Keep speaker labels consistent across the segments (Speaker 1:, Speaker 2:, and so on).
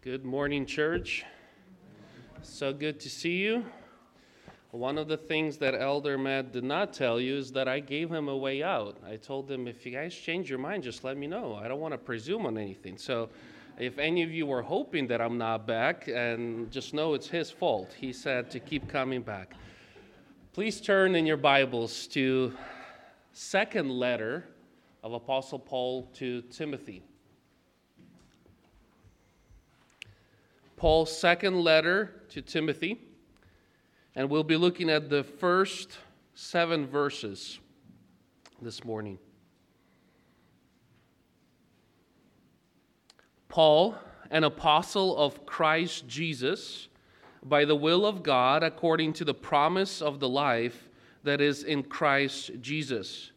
Speaker 1: Good morning, church. So good to see you. One of the things that Elder Matt did not tell you is that I gave him a way out. I told him, if you guys change your mind, just let me know. I don't want to presume on anything. So if any of you were hoping that I'm not back, and just know it's his fault. He said to keep coming back. Please turn in your Bibles to second letter of Apostle Paul to Timothy. Paul's second letter to Timothy, and we'll be looking at the first 7 verses this morning. Paul, an apostle of Christ Jesus, by the will of God, according to the promise of the life that is in Christ Jesus.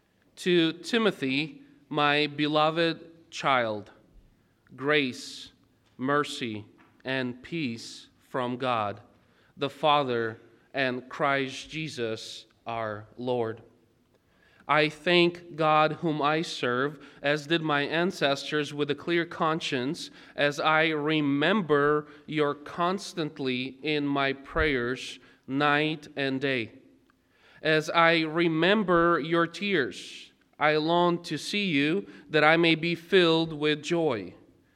Speaker 1: To Timothy, my beloved child, grace, mercy, and peace from God, the Father, and Christ Jesus our Lord. I thank God whom I serve, as did my ancestors, with a clear conscience, as I remember you constantly in my prayers night and day. As I remember your tears, I long to see you, that I may be filled with joy.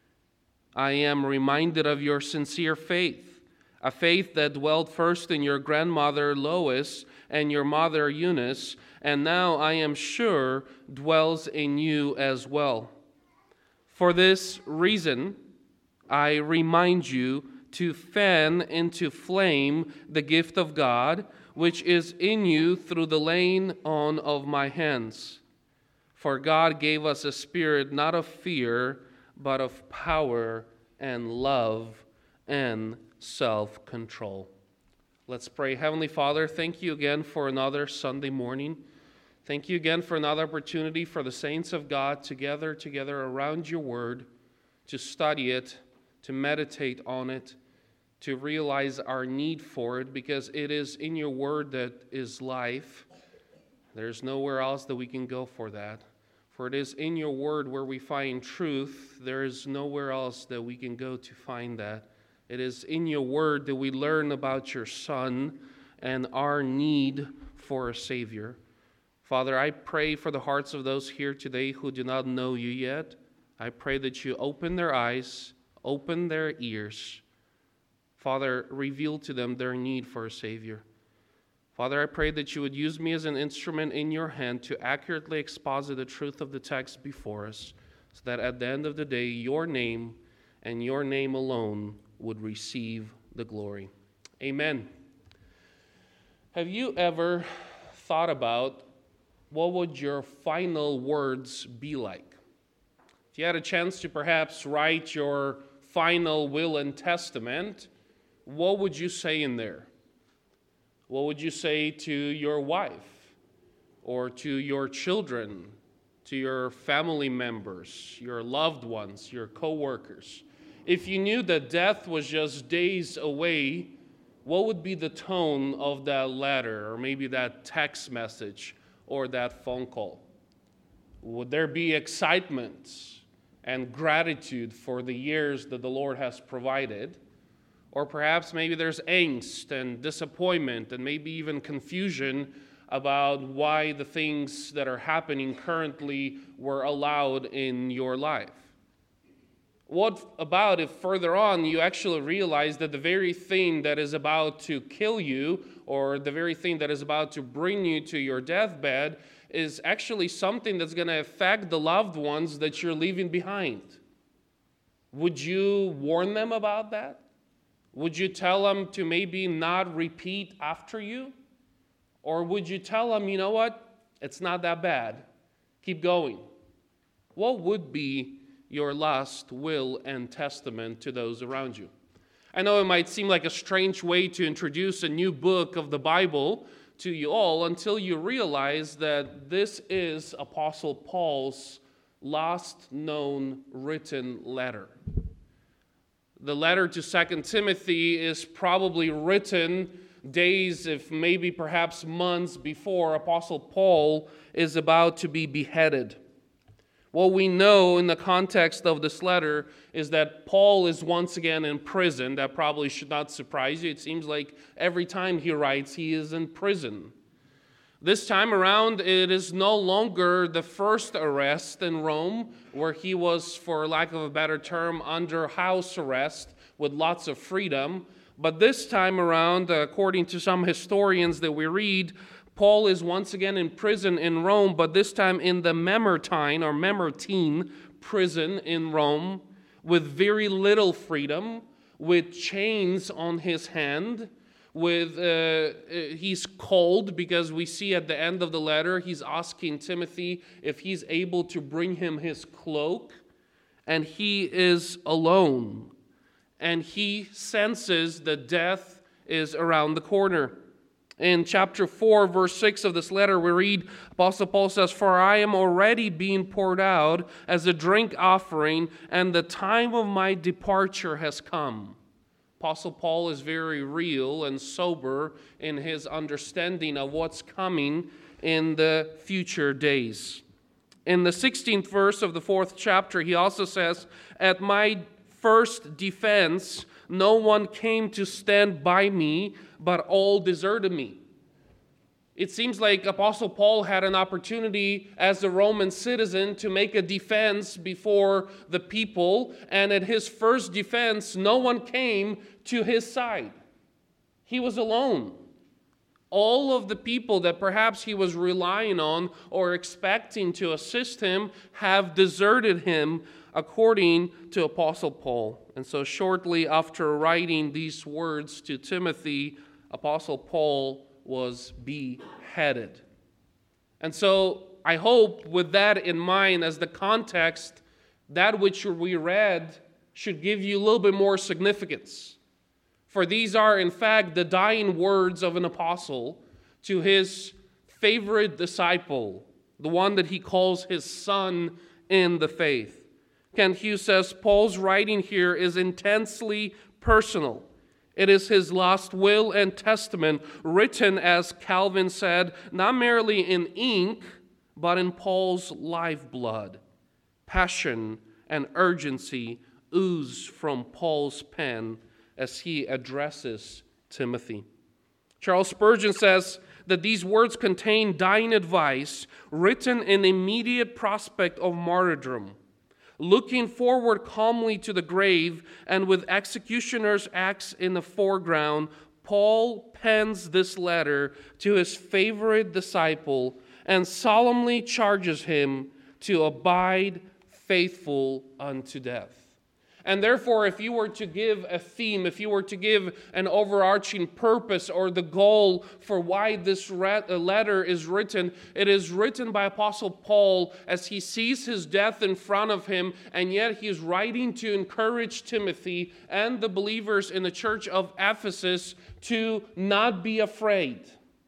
Speaker 1: I am reminded of your sincere faith, a faith that dwelt first in your grandmother Lois and your mother Eunice, and now I am sure dwells in you as well. For this reason, I remind you to fan into flame the gift of God, which is in you through the laying on of my hands. For God gave us a spirit not of fear, but of power and love and self-control. Let's pray. Heavenly Father, thank you again for another Sunday morning. Thank you again for another opportunity for the saints of God to gather together around your word, to study it, to meditate on it, to realize our need for it, because it is in your word that is life. There's nowhere else that we can go for that. For it is in your word where we find truth. There is nowhere else that we can go to find that. It is in your word that we learn about your Son and our need for a Savior. Father, I pray for the hearts of those here today who do not know you yet. I pray that you open their eyes, open their ears. Father, reveal to them their need for a Savior. Father, I pray that you would use me as an instrument in your hand to accurately exposit the truth of the text before us, so that at the end of the day, your name and your name alone would receive the glory. Amen. Have you ever thought about what would your final words be like? If you had a chance to perhaps write your final will and testament, what would you say in there? What would you say to your wife, or to your children, to your family members, your loved ones, your co-workers? If you knew that death was just days away, what would be the tone of that letter, or maybe that text message, or that phone call? Would there be excitement and gratitude for the years that the Lord has provided? Or perhaps maybe there's angst and disappointment and maybe even confusion about why the things that are happening currently were allowed in your life. What about if further on you actually realize that the very thing that is about to kill you, or the very thing that is about to bring you to your deathbed, is actually something that's going to affect the loved ones that you're leaving behind? Would you warn them about that? Would you tell them to maybe not repeat after you? Or would you tell them, you know what, it's not that bad, keep going? What would be your last will and testament to those around you? I know it might seem like a strange way to introduce a new book of the Bible to you all until you realize that this is Apostle Paul's last known written letter. The letter to 2 Timothy is probably written days, if maybe perhaps months before Apostle Paul is about to be beheaded. What we know in the context of this letter is that Paul is once again in prison. That probably should not surprise you. It seems like every time he writes, he is in prison. This time around, it is no longer the first arrest in Rome, where he was, for lack of a better term, under house arrest with lots of freedom. But this time around, according to some historians that we read, Paul is once again in prison in Rome, but this time in the Mamertine prison in Rome, with very little freedom, with chains on his hand, he's cold, because we see at the end of the letter, he's asking Timothy if he's able to bring him his cloak, and he is alone, and he senses that death is around the corner. In chapter 4, verse 6 of this letter, we read, Apostle Paul says, "For I am already being poured out as a drink offering, and the time of my departure has come." Apostle Paul is very real and sober in his understanding of what's coming in the future days. In the 16th verse of the 4th chapter, he also says, "At my first defense, no one came to stand by me, but all deserted me." It seems like Apostle Paul had an opportunity as a Roman citizen to make a defense before the people, and at his first defense, no one came to his side. He was alone. All of the people that perhaps he was relying on or expecting to assist him have deserted him, according to Apostle Paul. And so shortly after writing these words to Timothy, Apostle Paul was beheaded. And so I hope with that in mind as the context, that which we read should give you a little bit more significance. For these are in fact the dying words of an apostle to his favorite disciple, the one that he calls his son in the faith. Kent Hughes says Paul's writing here is intensely personal. It is his last will and testament, written, as Calvin said, not merely in ink, but in Paul's lifeblood. Passion and urgency ooze from Paul's pen as he addresses Timothy. Charles Spurgeon says that these words contain dying advice written in immediate prospect of martyrdom. Looking forward calmly to the grave and with executioner's axe in the foreground, Paul pens this letter to his favorite disciple and solemnly charges him to abide faithful unto death. And therefore, if you were to give a theme, if you were to give an overarching purpose or the goal for why this letter is written, it is written by Apostle Paul as he sees his death in front of him, and yet he is writing to encourage Timothy and the believers in the church of Ephesus to not be afraid,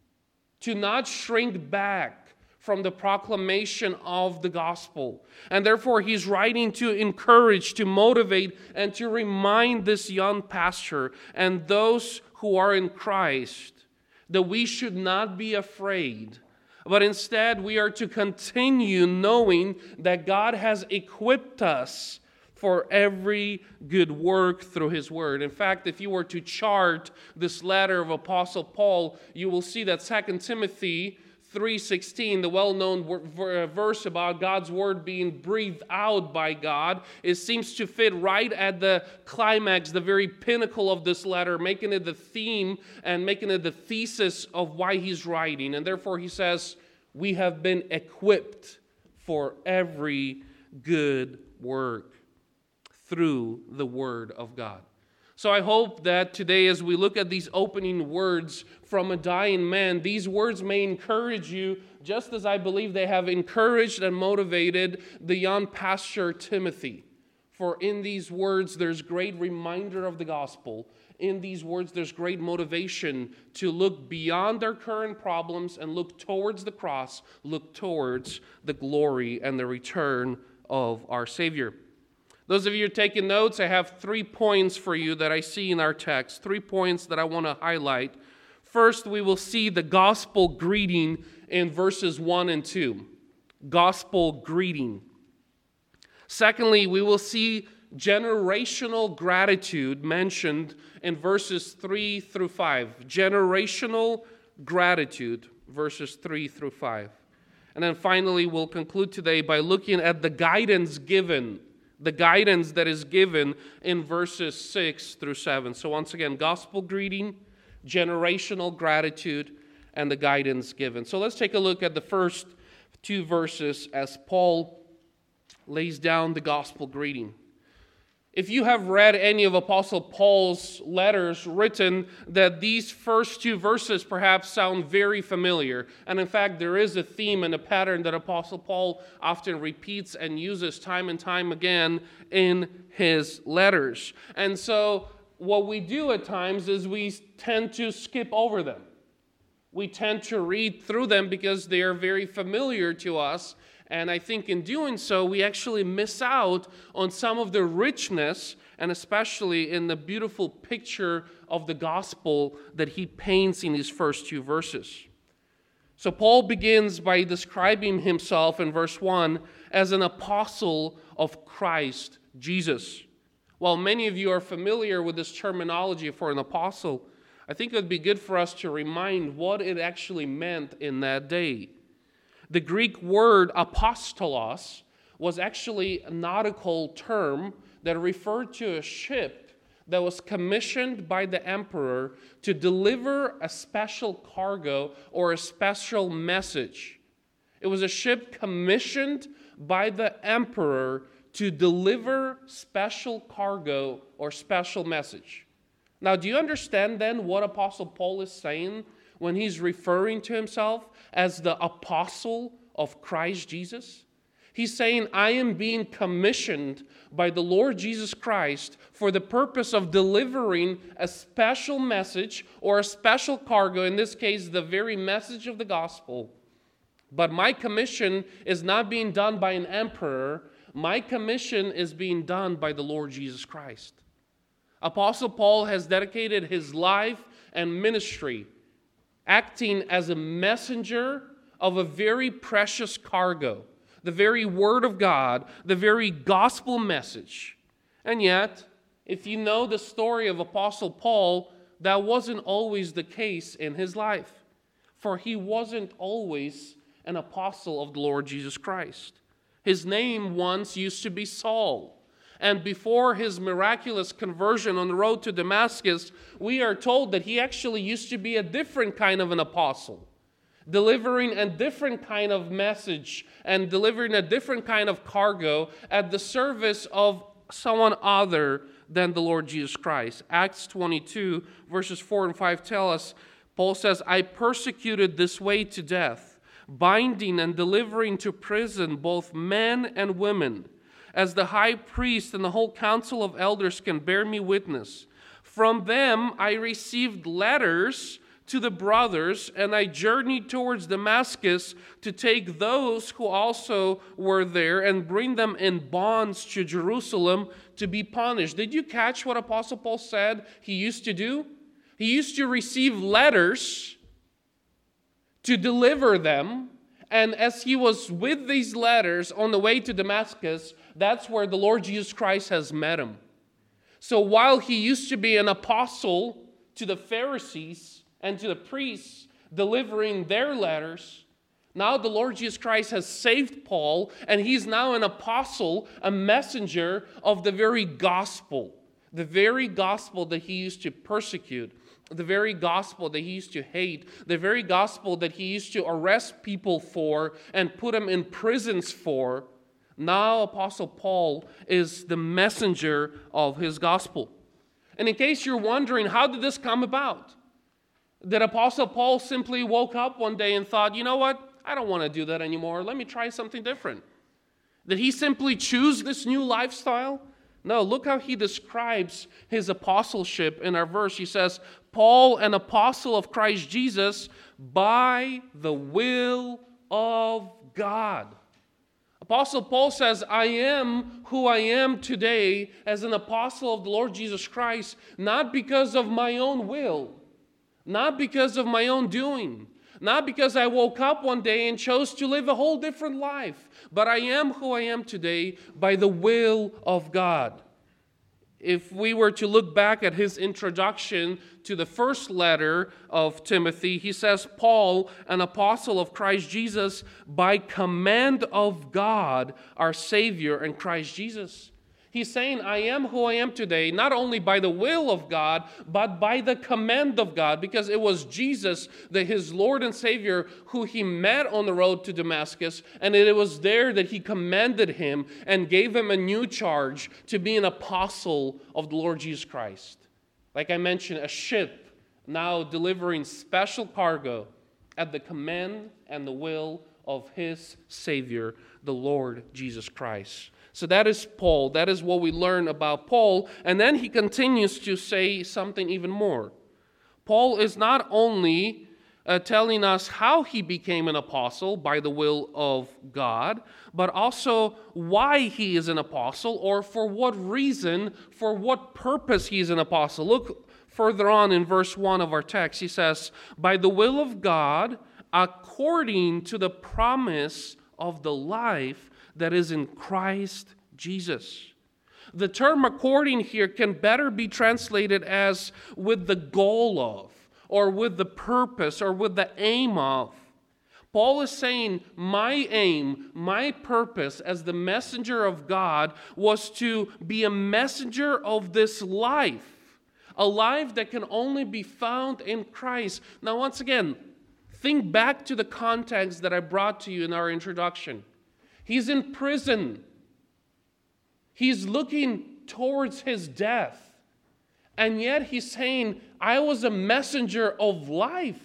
Speaker 1: to not shrink back from the proclamation of the gospel. And therefore, he's writing to encourage, to motivate, and to remind this young pastor and those who are in Christ that we should not be afraid, but instead we are to continue knowing that God has equipped us for every good work through his word. In fact, if you were to chart this letter of Apostle Paul, you will see that 2 Timothy 3:16, the well-known verse about God's word being breathed out by God, it seems to fit right at the climax, the very pinnacle of this letter, making it the theme and making it the thesis of why he's writing. And therefore he says, we have been equipped for every good work through the word of God. So I hope that today, as we look at these opening words from a dying man, these words may encourage you, just as I believe they have encouraged and motivated the young pastor Timothy. For in these words, there's great reminder of the gospel. In these words, there's great motivation to look beyond our current problems and look towards the cross, look towards the glory and the return of our Savior. Those of you taking notes, I have 3 points for you that I see in our text, 3 points that I want to highlight. First, we will see the gospel greeting in verses 1 and 2. Gospel greeting. Secondly, we will see generational gratitude mentioned in verses 3 through 5. Generational gratitude, verses 3 through 5. And then finally, we'll conclude today by looking at the guidance given, the guidance that is given in verses 6 through 7. So once again, gospel greeting, generational gratitude, and the guidance given. So let's take a look at the first two verses as Paul lays down the gospel greeting. If you have read any of Apostle Paul's letters written, that these first two verses perhaps sound very familiar. And in fact, there is a theme and a pattern that Apostle Paul often repeats and uses time and time again in his letters. And so what we do at times is we tend to skip over them. We tend to read through them because they are very familiar to us. And I think in doing so, we actually miss out on some of the richness, and especially in the beautiful picture of the gospel that he paints in these first two verses. So Paul begins by describing himself in verse 1 as an apostle of Christ Jesus. While many of you are familiar with this terminology for an apostle, I think it would be good for us to remind what it actually meant in that day. The Greek word apostolos was actually a nautical term that referred to a ship that was commissioned by the emperor to deliver a special cargo or a special message. It was a ship commissioned by the emperor to deliver special cargo or special message. Now, do you understand then what Apostle Paul is saying when he's referring to himself as the apostle of Christ Jesus? He's saying, I am being commissioned by the Lord Jesus Christ for the purpose of delivering a special message or a special cargo, in this case, the very message of the gospel. But my commission is not being done by an emperor. My commission is being done by the Lord Jesus Christ. Apostle Paul has dedicated his life and ministry acting as a messenger of a very precious cargo, the very Word of God, the very gospel message. And yet, if you know the story of Apostle Paul, that wasn't always the case in his life, for he wasn't always an apostle of the Lord Jesus Christ. His name once used to be Saul. And before his miraculous conversion on the road to Damascus, we are told that he actually used to be a different kind of an apostle, delivering a different kind of message and delivering a different kind of cargo at the service of someone other than the Lord Jesus Christ. Acts 22, verses 4 and 5 tell us, Paul says, I persecuted this way to death, binding and delivering to prison both men and women, as the high priest and the whole council of elders can bear me witness. From them I received letters to the brothers, and I journeyed towards Damascus to take those who also were there and bring them in bonds to Jerusalem to be punished. Did you catch what Apostle Paul said he used to do? He used to receive letters to deliver them, and as he was with these letters on the way to Damascus, that's where the Lord Jesus Christ has met him. So while he used to be an apostle to the Pharisees and to the priests delivering their letters, now the Lord Jesus Christ has saved Paul, and he's now an apostle, a messenger of the very gospel that he used to persecute, the very gospel that he used to hate, the very gospel that he used to arrest people for and put them in prisons for. Now Apostle Paul is the messenger of his gospel. And in case you're wondering, how did this come about? Did Apostle Paul simply woke up one day and thought, you know what? I don't want to do that anymore. Let me try something different. Did he simply choose this new lifestyle? No, look how he describes his apostleship in our verse. He says, Paul, an apostle of Christ Jesus, by the will of God. Apostle Paul says, I am who I am today as an apostle of the Lord Jesus Christ, not because of my own will, not because of my own doing, Not because I woke up one day and chose to live a whole different life, but I am who I am today by the will of God. If we were to look back at his introduction to the first letter of Timothy, he says, Paul, an apostle of Christ Jesus, by command of God, our Savior, and Christ Jesus. He's saying, I am who I am today, not only by the will of God, but by the command of God, because it was Jesus, his Lord and Savior, who he met on the road to Damascus, and it was there that he commanded him and gave him a new charge to be an apostle of the Lord Jesus Christ. Like I mentioned, a ship now delivering special cargo at the command and the will of his Savior, the Lord Jesus Christ. So that is Paul. That is what we learn about Paul. And then he continues to say something even more. Paul is not only telling us how he became an apostle by the will of God, but also why he is an apostle, or for what reason, for what purpose he is an apostle. Look further on in verse 1 of our text. He says, by the will of God, according to the promise of the life that is in Christ Jesus. The term according here can better be translated as with the goal of, or with the purpose, or with the aim of. Paul is saying, my aim, my purpose as the messenger of God was to be a messenger of this life, a life that can only be found in Christ. Now, once again, think back to the context that I brought to you in our introduction. He's in prison. He's looking towards his death. And yet he's saying, I was a messenger of life.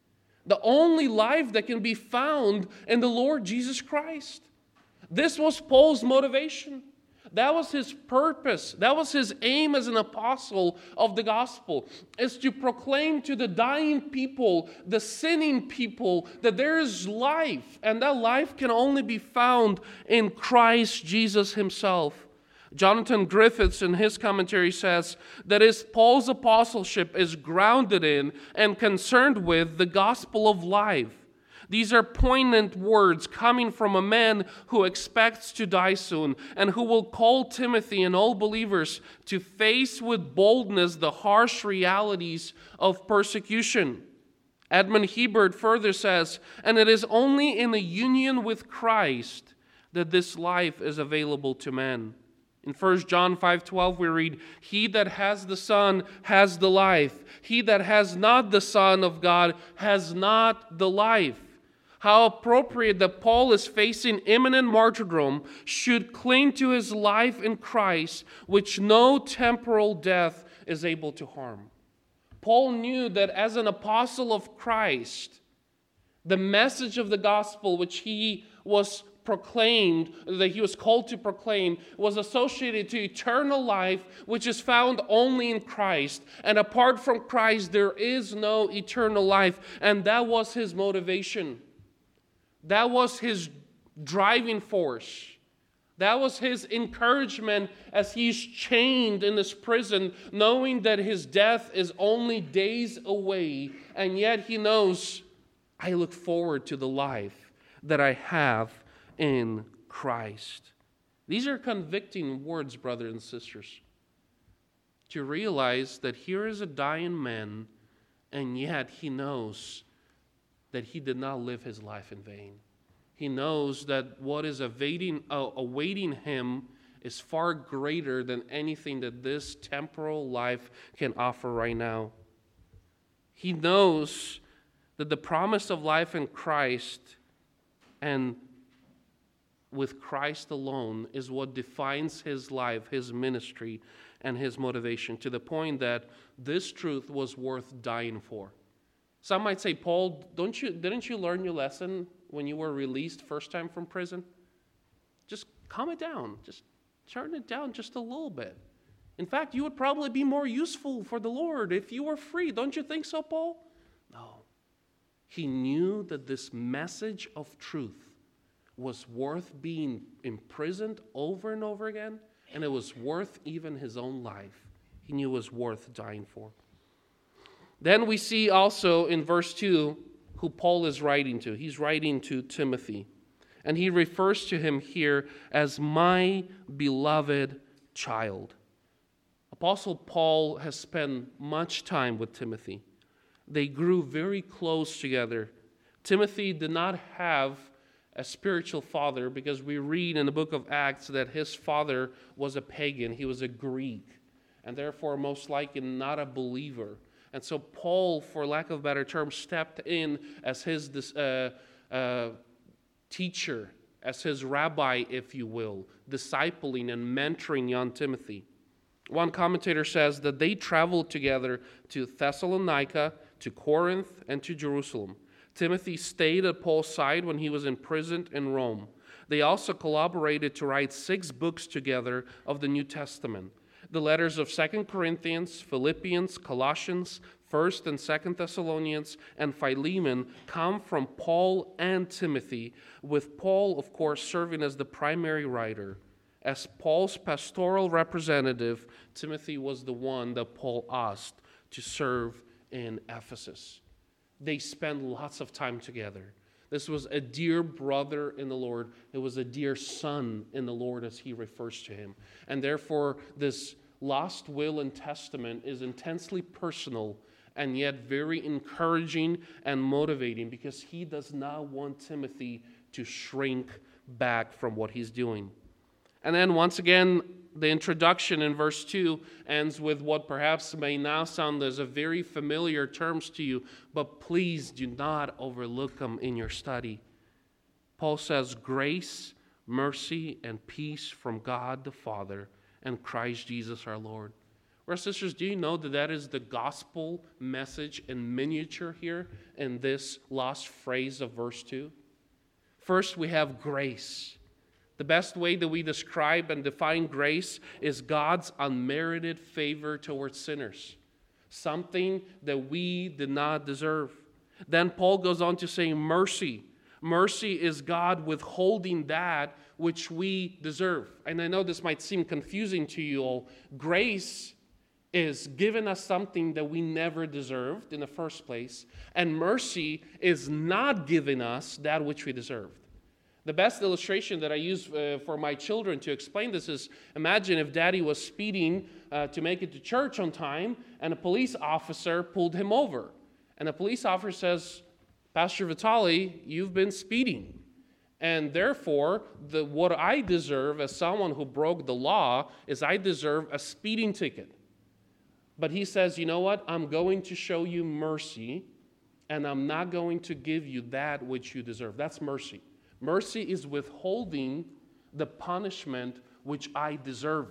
Speaker 1: The only life that can be found in the Lord Jesus Christ. This was Paul's motivation. That was his purpose. That was his aim as an apostle of the gospel, is to proclaim to the dying people, the sinning people, that there is life, and that life can only be found in Christ Jesus himself. Jonathan Griffiths in his commentary says that Paul's apostleship is grounded in and concerned with the gospel of life. These are poignant words coming from a man who expects to die soon and who will call Timothy and all believers to face with boldness the harsh realities of persecution. Edmund Hebert further says, and it is only in the union with Christ that this life is available to man. In 1 John 5:12 we read, he that has the Son has the life. He that has not the Son of God has not the life. How appropriate that Paul is facing imminent martyrdom, should cling to his life in Christ, which no temporal death is able to harm. Paul knew that as an apostle of Christ, the message of the gospel which he was proclaimed, that he was called to proclaim, was associated to eternal life, which is found only in Christ. And apart from Christ, there is no eternal life. And that was his motivation. That was his driving force. That was his encouragement as he's chained in this prison, knowing that his death is only days away. And yet he knows, I look forward to the life that I have in Christ. These are convicting words, brothers and sisters. To realize that here is a dying man, and yet he knows that he did not live his life in vain. He knows that what is awaiting him is far greater than anything that this temporal life can offer right now. He knows that the promise of life in Christ and with Christ alone is what defines his life, his ministry, and his motivation, to the point that this truth was worth dying for. Some might say, Paul, didn't you learn your lesson when you were released first time from prison? Just calm it down. Just turn it down just a little bit. In fact, you would probably be more useful for the Lord if you were free. Don't you think so, Paul? No. He knew that this message of truth was worth being imprisoned over and over again, and it was worth even his own life. He knew it was worth dying for. Then we see also in verse 2 who Paul is writing to. He's writing to Timothy. And he refers to him here as my beloved child. Apostle Paul has spent much time with Timothy. They grew very close together. Timothy did not have a spiritual father because we read in the book of Acts that his father was a pagan. He was a Greek, and therefore most likely not a believer. And so Paul, for lack of a better term, stepped in as his teacher, as his rabbi, if you will, discipling and mentoring young Timothy. One commentator says that they traveled together to Thessalonica, to Corinth, and to Jerusalem. Timothy stayed at Paul's side when he was imprisoned in Rome. They also collaborated to write 6 books together of the New Testament. The letters of 2 Corinthians, Philippians, Colossians, 1st and 2nd Thessalonians, and Philemon come from Paul and Timothy, with Paul, of course, serving as the primary writer. As Paul's pastoral representative, Timothy was the one that Paul asked to serve in Ephesus. They spent lots of time together. This was a dear brother in the Lord. It was a dear son in the Lord, as he refers to him. And therefore, this lost will and testament is intensely personal and yet very encouraging and motivating, because he does not want Timothy to shrink back from what he's doing. And then once again, the introduction in verse 2 ends with what perhaps may now sound as a very familiar terms to you, but please do not overlook them in your study. Paul says, grace, mercy, and peace from God the Father and Christ Jesus our Lord. Brothers and sisters, do you know that that is the gospel message in miniature here in this last phrase of verse 2? First, we have grace. The best way that we describe and define grace is God's unmerited favor towards sinners, something that we did not deserve. Then Paul goes on to say mercy. Mercy is God withholding that which we deserve. And I know this might seem confusing to you all. Grace is giving us something that we never deserved in the first place, and mercy is not giving us that which we deserved. The best illustration that I use for my children to explain this is, imagine if Daddy was speeding to make it to church on time, and a police officer pulled him over. And the police officer says, Pastor Vitali, you've been speeding. And therefore, what I deserve as someone who broke the law is I deserve a speeding ticket. But he says, you know what? I'm going to show you mercy, and I'm not going to give you that which you deserve. That's mercy. Mercy is withholding the punishment which I deserve.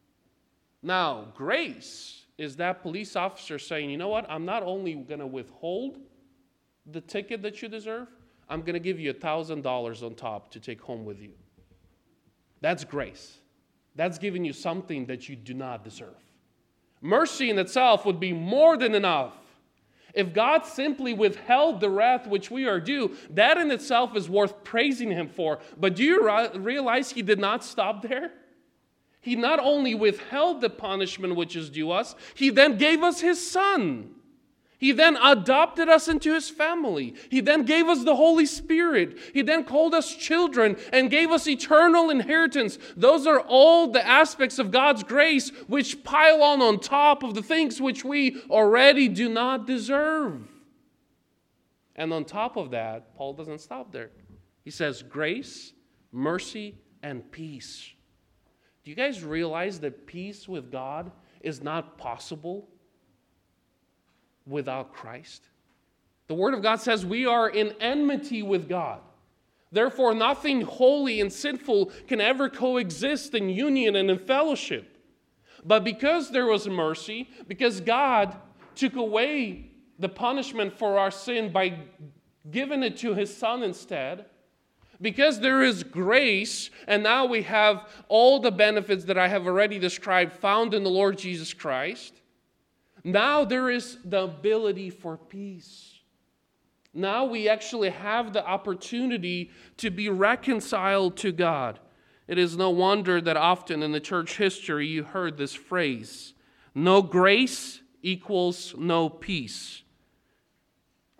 Speaker 1: Now, grace is that police officer saying, you know what? I'm not only going to withhold the ticket that you deserve, I'm going to give you $1,000 on top to take home with you. That's grace. That's giving you something that you do not deserve. Mercy in itself would be more than enough. If God simply withheld the wrath which we are due, that in itself is worth praising him for. But do you realize he did not stop there? He not only withheld the punishment which is due us, he then gave us his Son. He then adopted us into his family. He then gave us the Holy Spirit. He then called us children and gave us eternal inheritance. Those are all the aspects of God's grace which pile on top of the things which we already do not deserve. And on top of that, Paul doesn't stop there. He says grace, mercy, and peace. Do you guys realize that peace with God is not possible without Christ? The Word of God says we are in enmity with God. Therefore, nothing holy and sinful can ever coexist in union and in fellowship. But because there was mercy, because God took away the punishment for our sin by giving it to his Son instead, because there is grace, and now we have all the benefits that I have already described found in the Lord Jesus Christ, now there is the ability for peace. Now we actually have the opportunity to be reconciled to God. It is no wonder that often in the church history you heard this phrase, no grace equals no peace.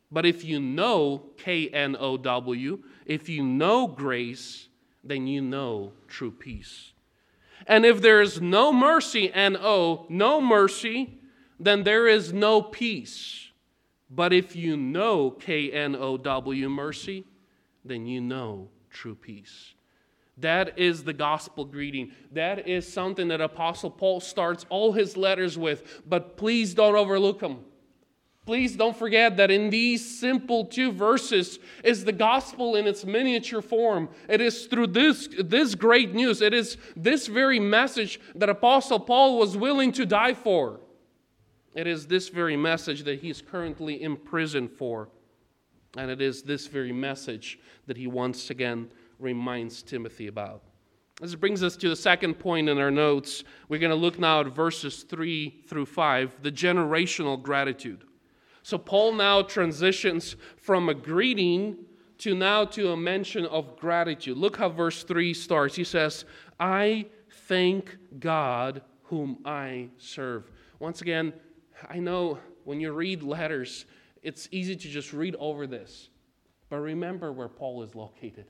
Speaker 1: But if you know, K-N-O-W, if you know grace, then you know true peace. And if there is no mercy, N-O, no mercy, then there is no peace. But if you know, K-N-O-W, mercy, then you know true peace. That is the gospel greeting. That is something that Apostle Paul starts all his letters with. But please don't overlook them. Please don't forget that in these simple 2 verses is the gospel in its miniature form. It is through this great news, it is this very message that Apostle Paul was willing to die for. It is this very message that he is currently imprisoned for. And it is this very message that he once again reminds Timothy about. This brings us to the second point in our notes. We're going to look now at verses 3 through 5, the generational gratitude. So Paul now transitions from a greeting to a mention of gratitude. Look how verse 3 starts. He says, I thank God whom I serve. Once again, I know when you read letters, it's easy to just read over this. But remember where Paul is located.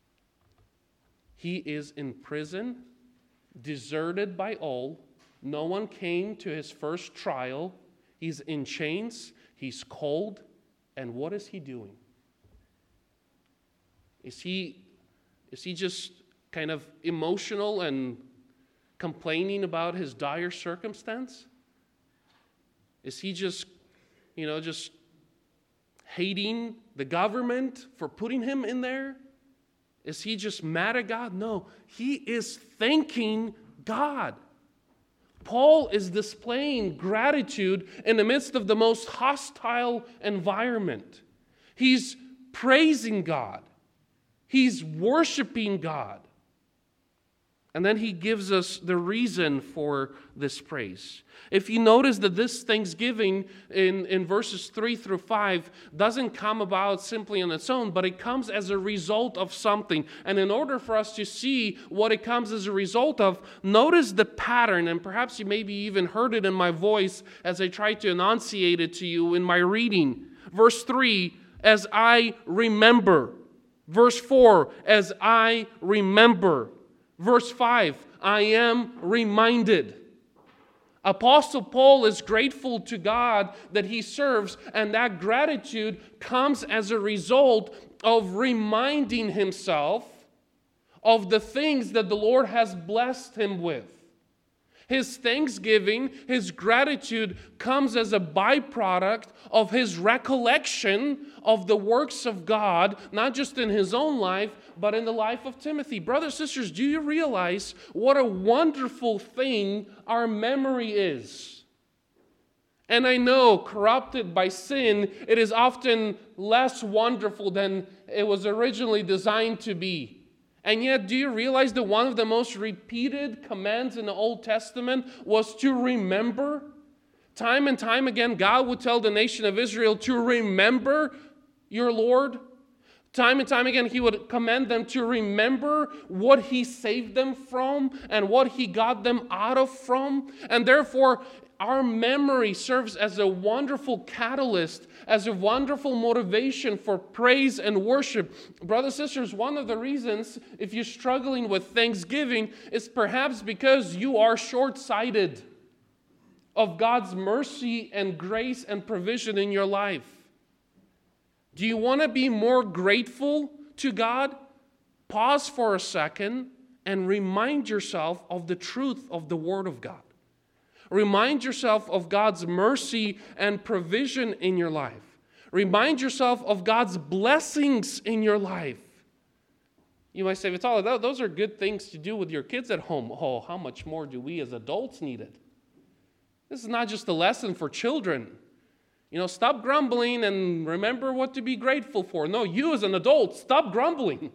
Speaker 1: He is in prison, deserted by all. No one came to his first trial. He's in chains. He's cold. And what is he doing? Is he just kind of emotional and complaining about his dire circumstance? Is he just hating the government for putting him in there? Is he just mad at God? No, he is thanking God. Paul is displaying gratitude in the midst of the most hostile environment. He's praising God. He's worshiping God. And then he gives us the reason for this praise. If you notice that this thanksgiving in verses 3 through 5 doesn't come about simply on its own, but it comes as a result of something. And in order for us to see what it comes as a result of, notice the pattern, and perhaps you maybe even heard it in my voice as I tried to enunciate it to you in my reading. Verse 3, as I remember. Verse 4, as I remember. Verse 5, I am reminded. Apostle Paul is grateful to God that he serves, and that gratitude comes as a result of reminding himself of the things that the Lord has blessed him with. His thanksgiving, his gratitude comes as a byproduct of his recollection of the works of God, not just in his own life, but in the life of Timothy. Brothers, sisters, do you realize what a wonderful thing our memory is? And I know, corrupted by sin, it is often less wonderful than it was originally designed to be. And yet, do you realize that one of the most repeated commands in the Old Testament was to remember? Time and time again, God would tell the nation of Israel to remember your Lord. Time and time again, he would command them to remember what he saved them from and what he got them out of from. And therefore, our memory serves as a wonderful catalyst, as a wonderful motivation for praise and worship. Brothers and sisters, one of the reasons, if you're struggling with Thanksgiving, is perhaps because you are short-sighted of God's mercy and grace and provision in your life. Do you want to be more grateful to God? Pause for a second and remind yourself of the truth of the Word of God. Remind yourself of God's mercy and provision in your life. Remind yourself of God's blessings in your life. You might say, Vitaly, those are good things to do with your kids at home. Oh, how much more do we as adults need it? This is not just a lesson for children. Stop grumbling and remember what to be grateful for. No, you as an adult, stop grumbling.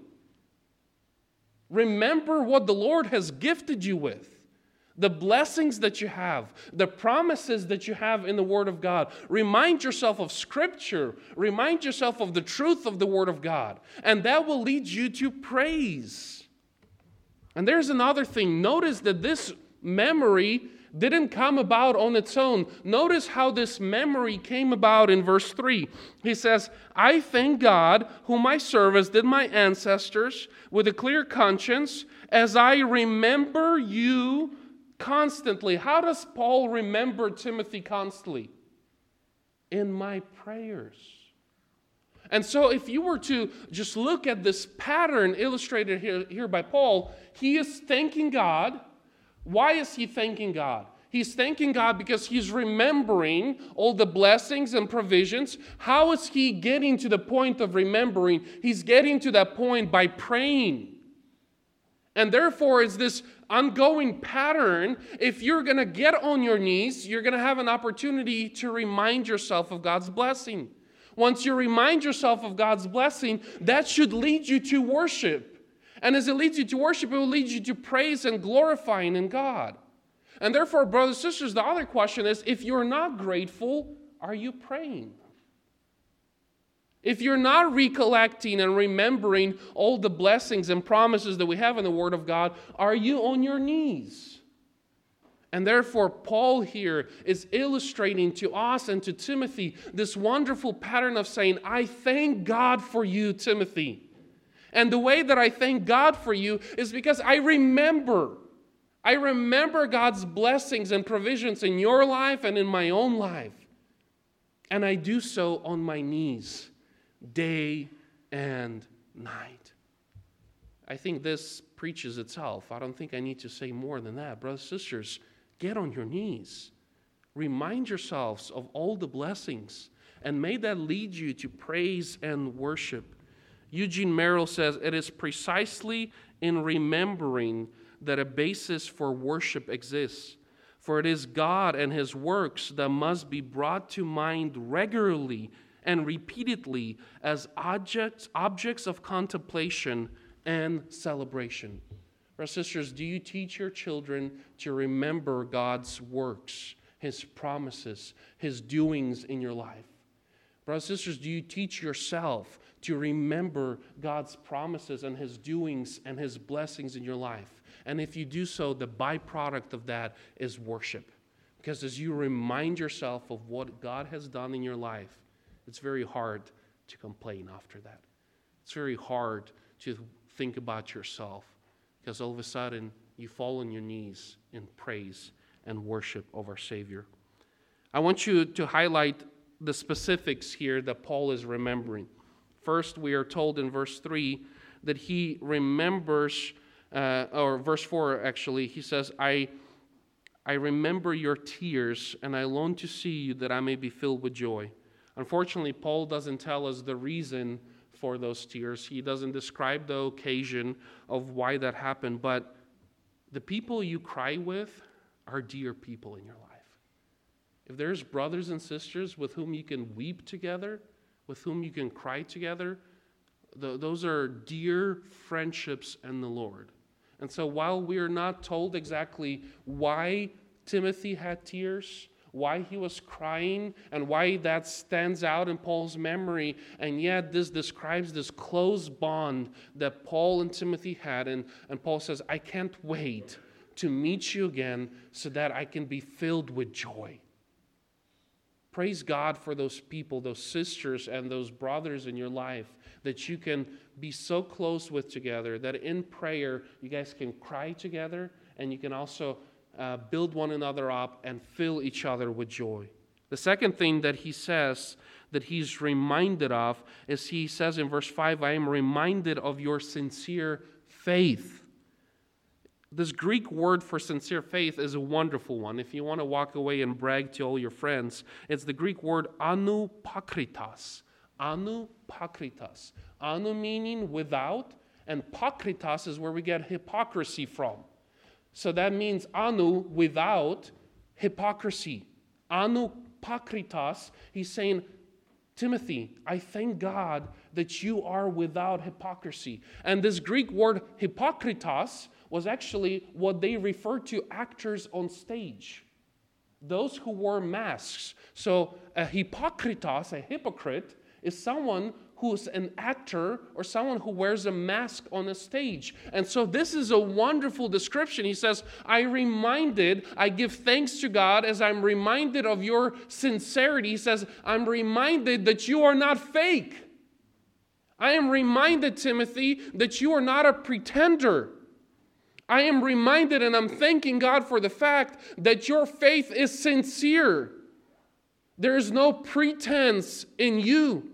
Speaker 1: Remember what the Lord has gifted you with. The blessings that you have, the promises that you have in the Word of God. Remind yourself of Scripture. Remind yourself of the truth of the Word of God. And that will lead you to praise. And there's another thing. Notice that this memory didn't come about on its own. Notice how this memory came about in verse 3. He says, I thank God, whom I serve as did my ancestors, with a clear conscience, as I remember you constantly. How does Paul remember Timothy constantly? In my prayers. And so if you were to just look at this pattern illustrated here by Paul, he is thanking God. Why is he thanking God? He's thanking God because he's remembering all the blessings and provisions. How is he getting to the point of remembering? He's getting to that point by praying. And therefore, it's this ongoing pattern. If you're going to get on your knees, you're going to have an opportunity to remind yourself of God's blessing. Once you remind yourself of God's blessing, that should lead you to worship. And as it leads you to worship, it will lead you to praise and glorifying in God. And therefore, brothers and sisters, the other question is, if you're not grateful, are you praying? If you're not recollecting and remembering all the blessings and promises that we have in the Word of God, are you on your knees? And therefore, Paul here is illustrating to us and to Timothy this wonderful pattern of saying, I thank God for you, Timothy. And the way that I thank God for you is because I remember God's blessings and provisions in your life and in my own life. And I do so on my knees, day and night. I think this preaches itself. I don't think I need to say more than that. Brothers and sisters, get on your knees. Remind yourselves of all the blessings, and may that lead you to praise and worship. Eugene Merrill says, it is precisely in remembering that a basis for worship exists. For it is God and His works that must be brought to mind regularly and repeatedly as objects of contemplation and celebration. Brothers and sisters, do you teach your children to remember God's works, His promises, His doings in your life? Brothers and sisters, do you teach yourself to remember God's promises and His doings and His blessings in your life? And if you do so, the byproduct of that is worship. Because as you remind yourself of what God has done in your life, it's very hard to complain after that. It's very hard to think about yourself. Because all of a sudden, you fall on your knees in praise and worship of our Savior. I want you to highlight the specifics here that Paul is remembering. First, we are told in verse 3 that he remembers, or verse 4 actually, he says, I remember your tears, and I long to see you that I may be filled with joy. Unfortunately, Paul doesn't tell us the reason for those tears. He doesn't describe the occasion of why that happened, but the people you cry with are dear people in your life. If there's brothers and sisters with whom you can weep together, with whom you can cry together, those are dear friendships in the Lord. And so while we are not told exactly why Timothy had tears, why he was crying, and why that stands out in Paul's memory, and yet this describes this close bond that Paul and Timothy had, and Paul says, I can't wait to meet you again so that I can be filled with joy. Praise God for those people, those sisters and those brothers in your life that you can be so close with together, that in prayer you guys can cry together, and you can also build one another up and fill each other with joy. The second thing that he says that he's reminded of is he says in verse 5, I am reminded of your sincere faith. This Greek word for sincere faith is a wonderful one. If you want to walk away and brag to all your friends, it's the Greek word anupakritas. Anupakritas. Anu meaning without, and pakritas is where we get hypocrisy from. So that means anu, without hypocrisy. Anupakritas, he's saying, Timothy, I thank God that you are without hypocrisy. And this Greek word hypokritas was actually what they referred to actors on stage. Those who wore masks. So a hypokritas, a hypocrite, is someone who's an actor or someone who wears a mask on a stage. And so this is a wonderful description. He says, I give thanks to God as I'm reminded of your sincerity. He says, I'm reminded that you are not fake. I am reminded, Timothy, that you are not a pretender. I am reminded, and I'm thanking God for the fact that your faith is sincere. There is no pretense in you.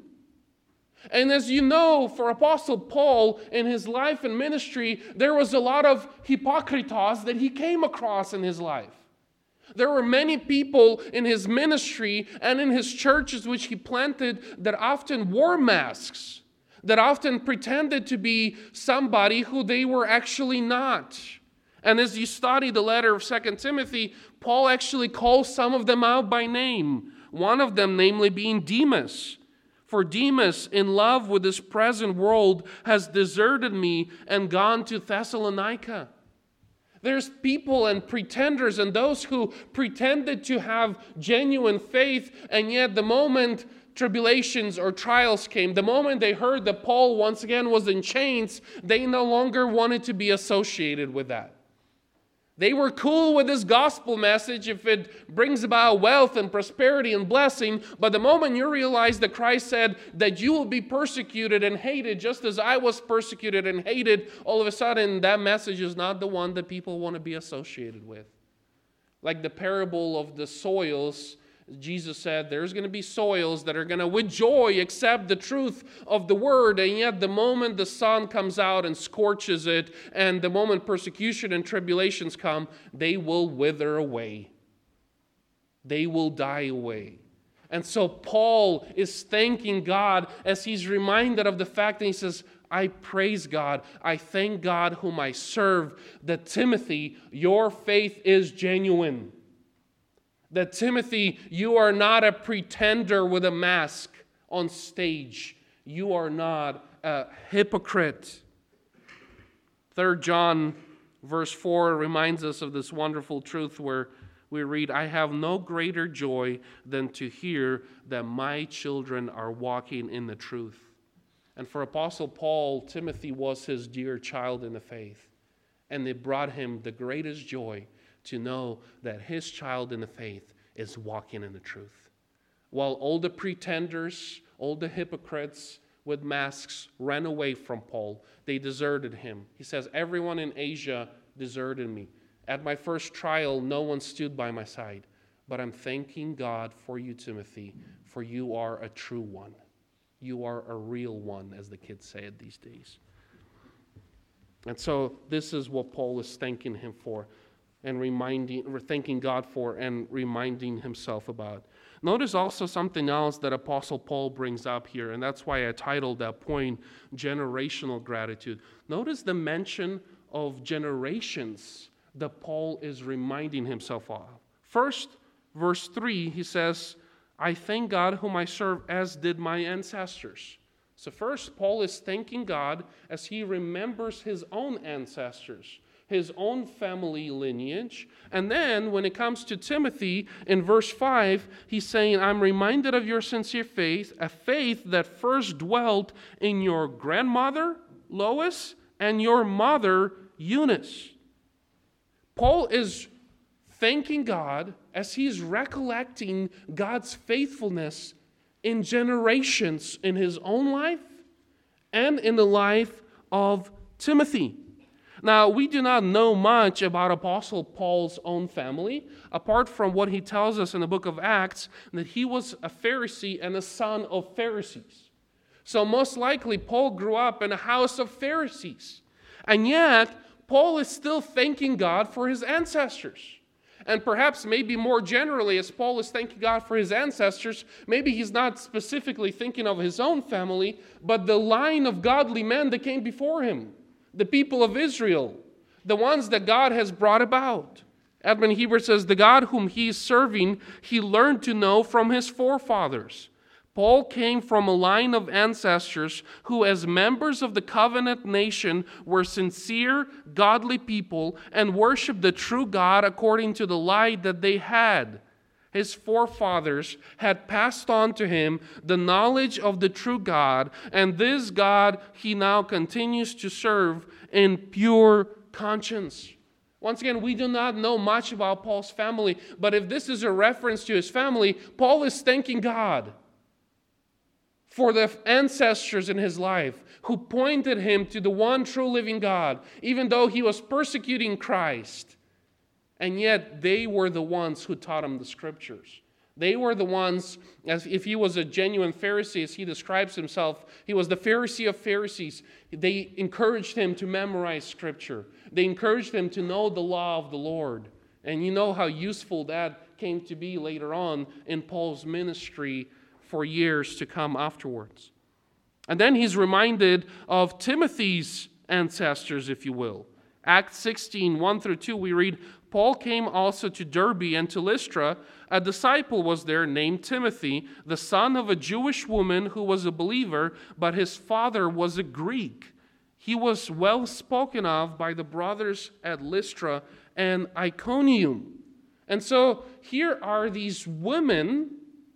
Speaker 1: And as you know, for Apostle Paul in his life and ministry, there was a lot of hypocritos that he came across in his life. There were many people in his ministry and in his churches which he planted that often wore masks, that often pretended to be somebody who they were actually not. And as you study the letter of 2 Timothy, Paul actually calls some of them out by name. One of them, namely, being Demas. For Demas, in love with this present world, has deserted me and gone to Thessalonica. There's people and pretenders and those who pretended to have genuine faith, and yet the moment tribulations or trials came, the moment they heard that Paul once again was in chains, they no longer wanted to be associated with that. They were cool with this gospel message if it brings about wealth and prosperity and blessing, but the moment you realize that Christ said that you will be persecuted and hated just as I was persecuted and hated, all of a sudden that message is not the one that people want to be associated with. Like the parable of the soils, Jesus said there's going to be soils that are going to with joy accept the truth of the word, and yet the moment the sun comes out and scorches it, and the moment persecution and tribulations come, they will wither away. They will die away. And so Paul is thanking God as he's reminded of the fact that he says, I praise God, I thank God whom I serve, that Timothy, your faith is genuine. That Timothy, you are not a pretender with a mask on stage. You are not a hypocrite. 3 John verse 4 reminds us of this wonderful truth where we read, I have no greater joy than to hear that my children are walking in the truth. And for Apostle Paul, Timothy was his dear child in the faith. And it brought him the greatest joy to know that his child in the faith is walking in the truth. While all the pretenders, all the hypocrites with masks ran away from Paul, they deserted him. He says, everyone in Asia deserted me. At my first trial, no one stood by my side. But I'm thanking God for you, Timothy, for you are a true one. You are a real one, as the kids say it these days. And so this is what Paul is thanking him for, and thanking God for, and reminding himself about. Notice also something else that Apostle Paul brings up here, and that's why I titled that point, Generational Gratitude. Notice the mention of generations that Paul is reminding himself of. First, verse 3, he says, I thank God whom I serve as did my ancestors. So first, Paul is thanking God as he remembers his own ancestors, his own family lineage. And then when it comes to Timothy, in verse 5, he's saying, I'm reminded of your sincere faith, a faith that first dwelt in your grandmother, Lois, and your mother, Eunice. Paul is thanking God as he's recollecting God's faithfulness in generations in his own life and in the life of Timothy. Now, we do not know much about Apostle Paul's own family, apart from what he tells us in the book of Acts, that he was a Pharisee and a son of Pharisees. So most likely, Paul grew up in a house of Pharisees. And yet, Paul is still thanking God for his ancestors. And perhaps maybe more generally, as Paul is thanking God for his ancestors, maybe he's not specifically thinking of his own family, but the line of godly men that came before him. The people of Israel, the ones that God has brought about. Edmund Heber says, the God whom he is serving, he learned to know from his forefathers. Paul came from a line of ancestors who, as members of the covenant nation, were sincere, godly people and worshiped the true God according to the light that they had. His forefathers had passed on to him the knowledge of the true God, and this God he now continues to serve in pure conscience. Once again, we do not know much about Paul's family, but if this is a reference to his family, Paul is thanking God for the ancestors in his life who pointed him to the one true living God, even though he was persecuting Christ. And yet they were the ones who taught him the Scriptures. They were the ones, as if he was a genuine Pharisee, as he describes himself, he was the Pharisee of Pharisees. They encouraged him to memorize Scripture. They encouraged him to know the law of the Lord. And you know how useful that came to be later on in Paul's ministry for years to come afterwards. And then he's reminded of Timothy's ancestors, if you will. Acts 16, 1-2, we read, Paul came also to Derbe and to Lystra. A disciple was there named Timothy, the son of a Jewish woman who was a believer, but his father was a Greek. He was well spoken of by the brothers at Lystra and Iconium. And so here are these women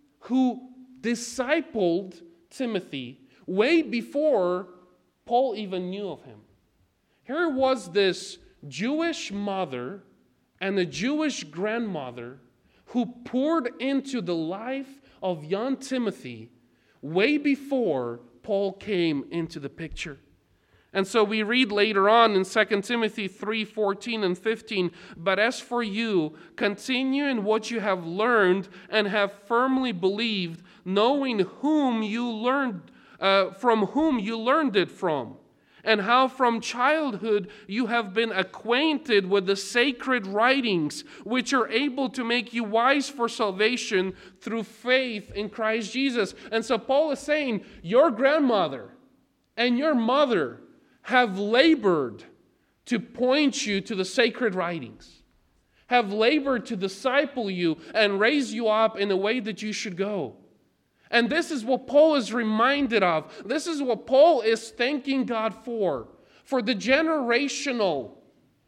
Speaker 1: who discipled Timothy way before Paul even knew of him. Here was this Jewish mother and a Jewish grandmother who poured into the life of young Timothy way before Paul came into the picture. And so we read later on in 2 Timothy 3:14 and 15, but as for you, continue in what you have learned and have firmly believed, knowing whom you learned, from whom you learned it from, and how from childhood you have been acquainted with the sacred writings, which are able to make you wise for salvation through faith in Christ Jesus. And so Paul is saying, your grandmother and your mother have labored to point you to the sacred writings, have labored to disciple you and raise you up in the way that you should go. And this is what Paul is reminded of. This is what Paul is thanking God for the generational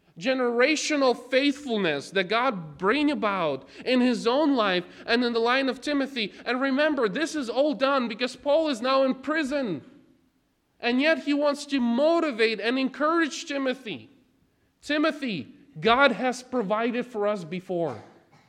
Speaker 1: faithfulness that God bring about in his own life and in the line of Timothy. And remember, this is all done because Paul is now in prison. And yet he wants to motivate and encourage Timothy. Timothy, God has provided for us before.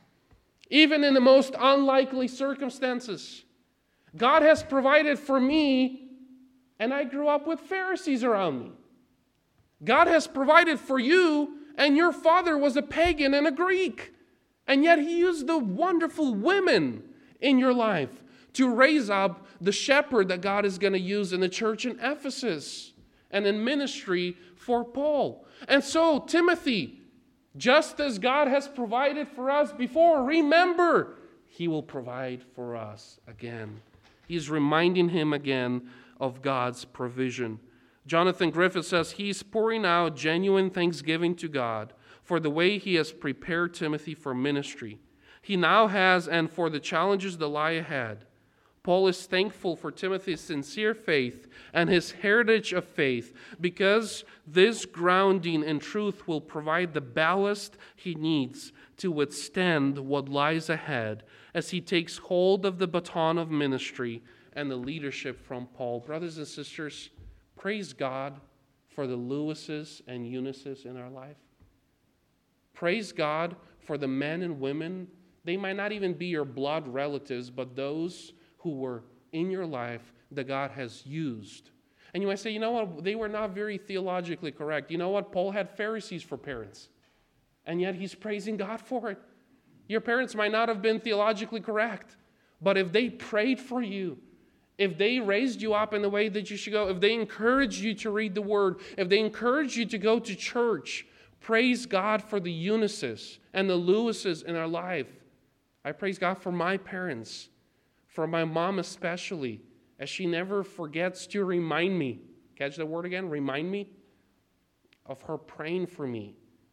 Speaker 1: Even in the most unlikely circumstances. God has provided for me, and I grew up with Pharisees around me. God has provided for you, and your father was a pagan and a Greek. And yet he used the wonderful women in your life to raise up the shepherd that God is going to use in the church in Ephesus and in ministry for Paul. And so, Timothy, just as God has provided for us before, remember, he will provide for us again. He's reminding him again of God's provision. Jonathan Griffith says he's pouring out genuine thanksgiving to God for the way he has prepared Timothy for ministry. He now has, and for the challenges that lie ahead. Paul is thankful for Timothy's sincere faith and his heritage of faith because this grounding in truth will provide the ballast he needs to withstand what lies ahead as he takes hold of the baton of ministry and the leadership from Paul. Brothers and sisters, praise God for the Lewises and Eunices in our life. Praise God for the men and women. They might not even be your blood relatives, but those who were in your life that God has used. And you might say, you know what, they were not very theologically correct. You know what, Paul had Pharisees for parents. And yet he's praising God for it. Your parents might not have been theologically correct, but if they prayed for you, if they raised you up in the way that you should go, if they encouraged you to read the Word, if they encouraged you to go to church, praise God for the Eunices and the Lewises in our life. I praise God for my parents, for my mom especially, as she never forgets to remind me, catch that word again, remind me, of her praying for me.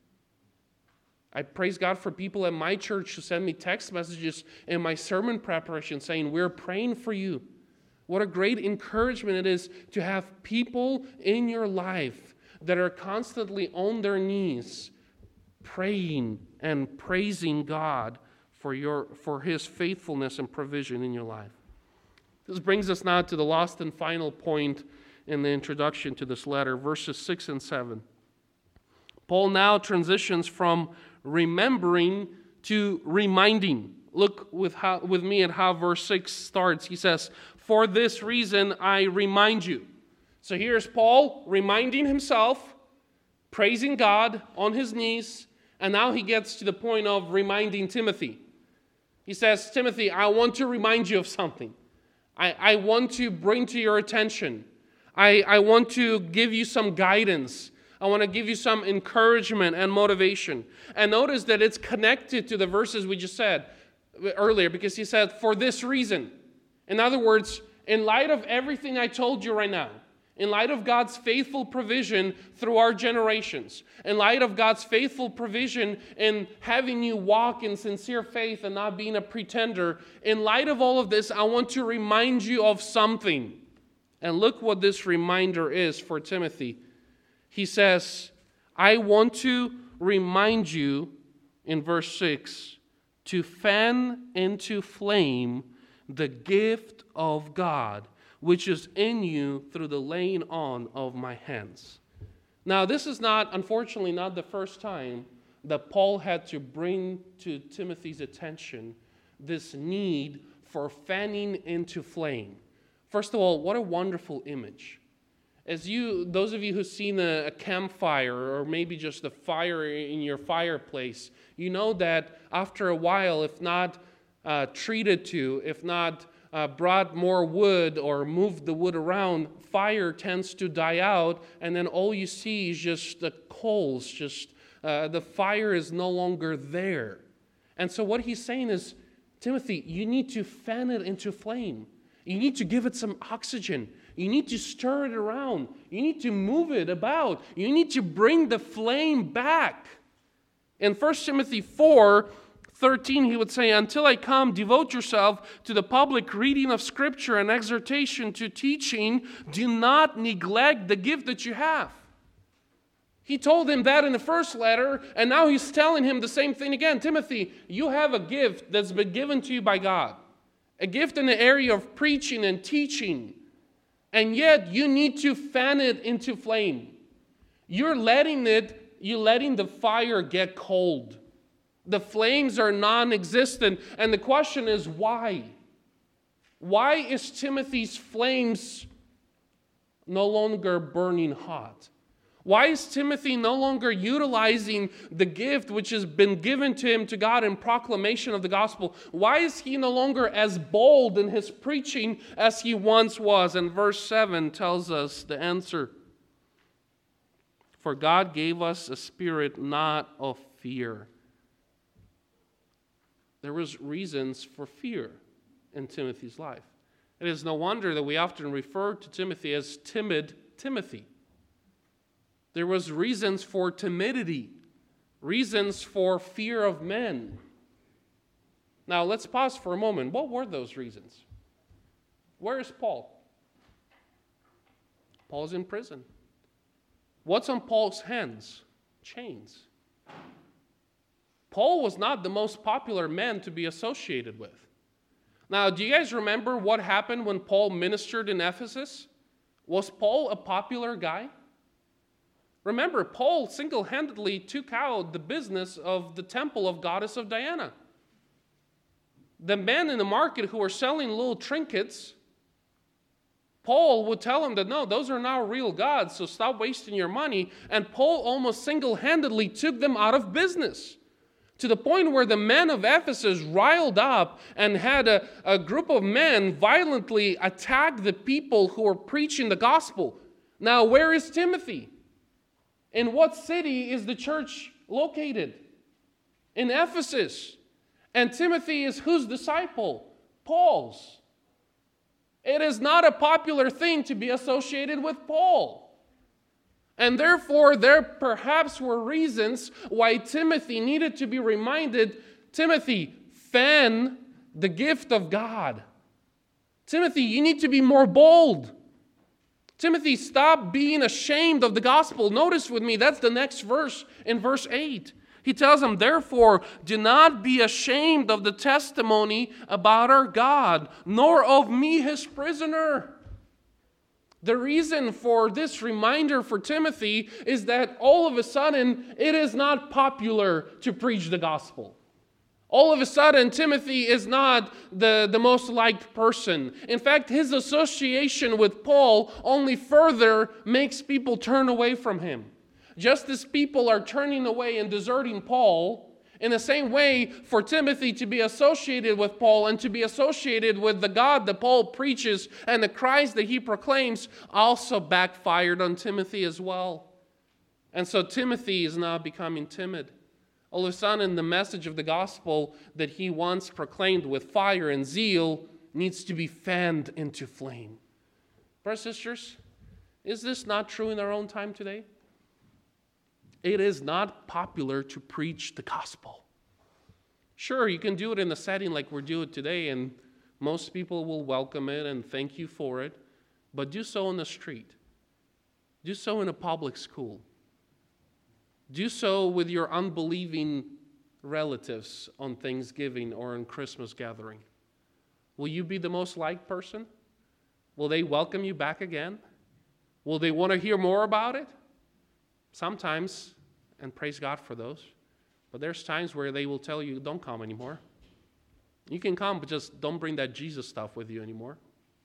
Speaker 1: I praise God for people at my church who send me text messages in my sermon preparation saying, we're praying for you. What a great encouragement it is to have people in your life that are constantly on their knees praying and praising God for his faithfulness and provision in your life. This brings us now to the last and final point in the introduction to this letter, verses 6 and 7. Paul now transitions from remembering to reminding. Look with me at how verse 6 starts. He says, "For this reason I remind you." So here's Paul reminding himself, praising God on his knees, and now he gets to the point of reminding Timothy. He says, "Timothy, I want to remind you of something. I want to bring to your attention. I want to give you some guidance. I want to give you some encouragement and motivation." And notice that it's connected to the verses we just said earlier, because he said, "For this reason." In other words, in light of everything I told you right now, in light of God's faithful provision through our generations, in light of God's faithful provision in having you walk in sincere faith and not being a pretender, in light of all of this, I want to remind you of something. And look what this reminder is for Timothy. He says, "I want to remind you," in verse 6, "to fan into flame the gift of God, which is in you through the laying on of my hands." Now, this is unfortunately not the first time that Paul had to bring to Timothy's attention this need for fanning into flame. First of all, what a wonderful image. Those of you who've seen a campfire, or maybe just a fire in your fireplace, you know that after a while, if not treated to, if not brought more wood or moved the wood around, fire tends to die out, and then all you see is just the coals, the fire is no longer there. And so what he's saying is, Timothy, you need to fan it into flame. You need to give it some oxygen. You need to stir it around. You need to move it about. You need to bring the flame back. In 1 Timothy 4:13, he would say, "Until I come, devote yourself to the public reading of Scripture and exhortation to teaching. Do not neglect the gift that you have." He told him that in the first letter, and now he's telling him the same thing again. Timothy, you have a gift that's been given to you by God. A gift in the area of preaching and teaching. And yet you need to fan it into flame. You're letting the fire get cold. The flames are non-existent. And the question is, why? Why is Timothy's flames no longer burning hot? Why is Timothy no longer utilizing the gift which has been given to him to God in proclamation of the gospel? Why is he no longer as bold in his preaching as he once was? And verse 7 tells us the answer. "For God gave us a spirit not of fear." There was reasons for fear in Timothy's life. It is no wonder that we often refer to Timothy as timid Timothy. There was reasons for timidity, reasons for fear of men. Now, let's pause for a moment. What were those reasons? Where is Paul? Paul's in prison. What's on Paul's hands? Chains. Paul was not the most popular man to be associated with. Now, do you guys remember what happened when Paul ministered in Ephesus? Was Paul a popular guy? Remember, Paul single-handedly took out the business of the temple of goddess of Diana. The men in the market who were selling little trinkets, Paul would tell them that, no, those are not real gods, so stop wasting your money. And Paul almost single-handedly took them out of business, to the point where the men of Ephesus riled up and had a group of men violently attack the people who were preaching the gospel. Now, where is Timothy? In what city is the church located? In Ephesus. And Timothy is whose disciple? Paul's. It is not a popular thing to be associated with Paul. And therefore, there perhaps were reasons why Timothy needed to be reminded, Timothy, fan the gift of God. Timothy, you need to be more bold. Timothy, stop being ashamed of the gospel. Notice with me, that's the next verse in verse 8. He tells them, therefore, do not be ashamed of the testimony about our God, nor of me, his prisoner. The reason for this reminder for Timothy is that all of a sudden it is not popular to preach the gospel. All of a sudden, Timothy is not the most liked person. In fact, his association with Paul only further makes people turn away from him. Just as people are turning away and deserting Paul, in the same way, for Timothy to be associated with Paul and to be associated with the God that Paul preaches and the Christ that he proclaims also backfired on Timothy as well. And so Timothy is now becoming timid. All of a sudden, the message of the gospel that he once proclaimed with fire and zeal needs to be fanned into flame. Brothers and sisters, is this not true in our own time today? It is not popular to preach the gospel. Sure, you can do it in a setting like we're doing today, and most people will welcome it and thank you for it, but do so on the street. Do so in a public school. Do so with your unbelieving relatives on Thanksgiving or on Christmas gathering. Will you be the most liked person? Will they welcome you back again? Will they want to hear more about it? Sometimes, and praise God for those, but there's times where they will tell you, don't come anymore. You can come, but just don't bring that Jesus stuff with you anymore.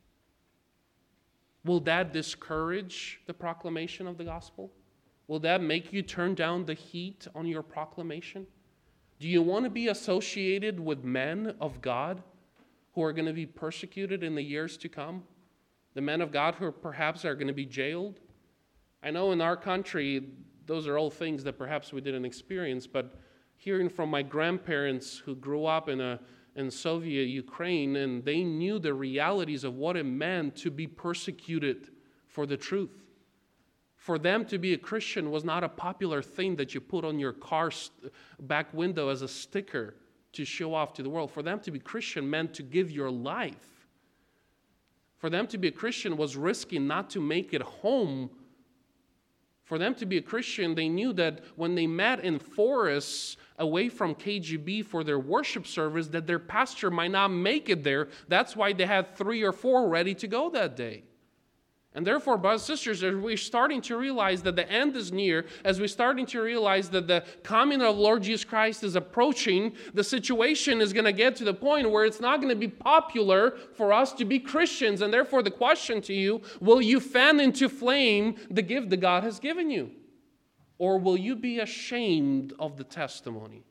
Speaker 1: Will that discourage the proclamation of the gospel? Will that make you turn down the heat on your proclamation? Do you want to be associated with men of God who are going to be persecuted in the years to come? The men of God who perhaps are going to be jailed? I know in our country, those are all things that perhaps we didn't experience, but hearing from my grandparents who grew up in Soviet Ukraine, and they knew the realities of what it meant to be persecuted for the truth. For them to be a Christian was not a popular thing that you put on your car's back window as a sticker to show off to the world. For them to be Christian meant to give your life. For them to be a Christian was risking not to make it home. For them to be a Christian, they knew that when they met in forests away from KGB for their worship service, that their pastor might not make it there. That's why they had 3 or 4 ready to go that day. And therefore, brothers and sisters, as we're starting to realize that the end is near, as we're starting to realize that the coming of Lord Jesus Christ is approaching, the situation is going to get to the point where it's not going to be popular for us to be Christians. And therefore, the question to you, will you fan into flame the gift that God has given you? Or will you be ashamed of the testimony?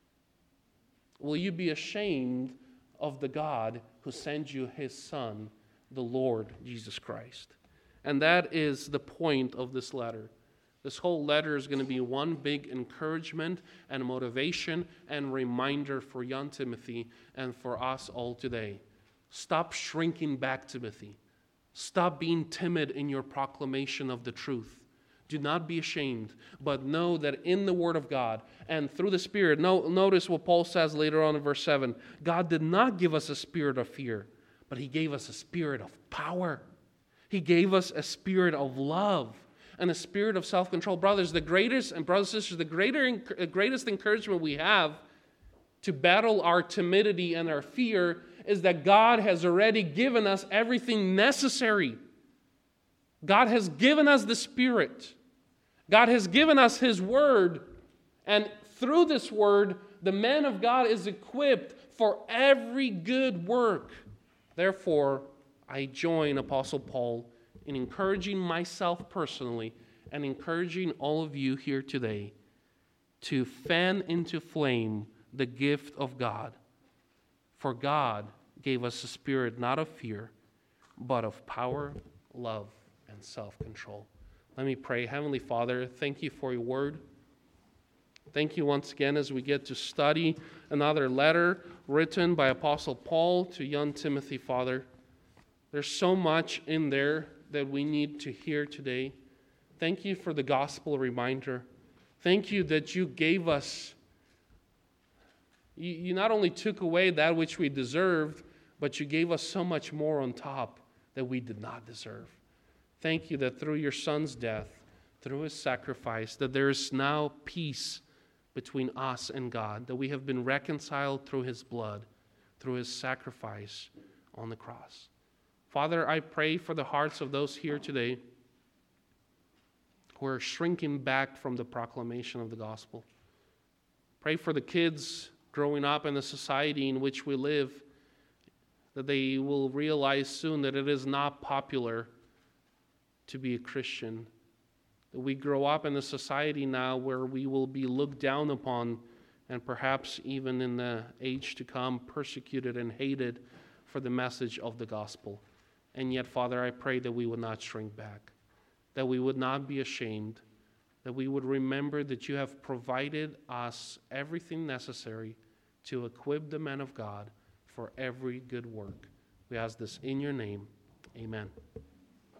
Speaker 1: Will you be ashamed of the God who sent you his Son, the Lord Jesus Christ? And that is the point of this letter. This whole letter is going to be one big encouragement and motivation and reminder for young Timothy and for us all today. Stop shrinking back, Timothy. Stop being timid in your proclamation of the truth. Do not be ashamed, but know that in the Word of God and through the Spirit, notice what Paul says later on in verse 7. God did not give us a spirit of fear, but he gave us a spirit of power. He gave us a spirit of love and a spirit of self-control. Brothers, the greatest, and brothers and sisters, the greatest encouragement we have to battle our timidity and our fear is that God has already given us everything necessary. God has given us the Spirit. God has given us his Word. And through this Word, the man of God is equipped for every good work. Therefore, I join Apostle Paul in encouraging myself personally and encouraging all of you here today to fan into flame the gift of God. For God gave us a spirit not of fear, but of power, love, and self-control. Let me pray. Heavenly Father, thank you for your word. Thank you once again as we get to study another letter written by Apostle Paul to young Timothy, Father. There's so much in there that we need to hear today. Thank you for the gospel reminder. Thank you that you gave us, you not only took away that which we deserved, but you gave us so much more on top that we did not deserve. Thank you that through your Son's death, through his sacrifice, that there is now peace between us and God, that we have been reconciled through his blood, through his sacrifice on the cross. Father, I pray for the hearts of those here today who are shrinking back from the proclamation of the gospel. Pray for the kids growing up in the society in which we live, that they will realize soon that it is not popular to be a Christian. That we grow up in a society now where we will be looked down upon and perhaps even in the age to come persecuted and hated for the message of the gospel. And yet, Father, I pray that we would not shrink back, that we would not be ashamed, that we would remember that you have provided us everything necessary to equip the men of God for every good work. We ask this in your name. Amen.